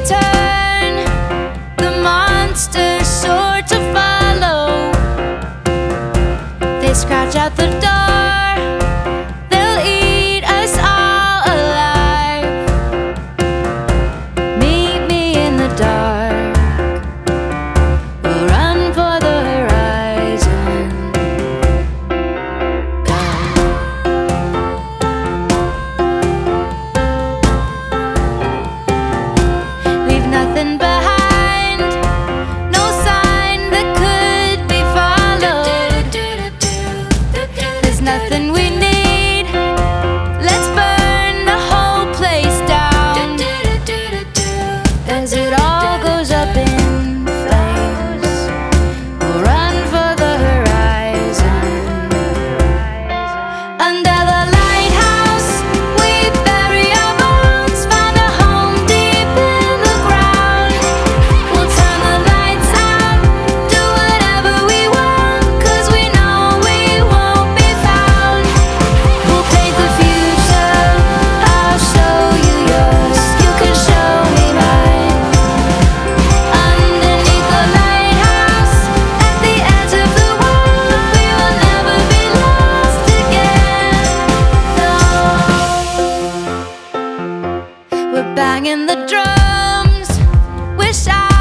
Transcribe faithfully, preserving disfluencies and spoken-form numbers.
turn, the monsters sure to follow. They scratch out the door, they'll eat us all alive. Meet me in the dark, we'll run for the horizon. Leave nothing behind, no sign that could be followed. There's nothing we need, let's burn the whole place down. As it all goes up in flames, we'll run for the horizon. Under the lighthouse, we bury our bones, find a home deep in the ground. We'll turn the lights out, do whatever we want, 'cause we know we won't be found. We'll paint the future, I'll show you yours, you can show me mine. Underneath the lighthouse, at the edge of the world, we will never be lost again. No. We're banging the drums, wish I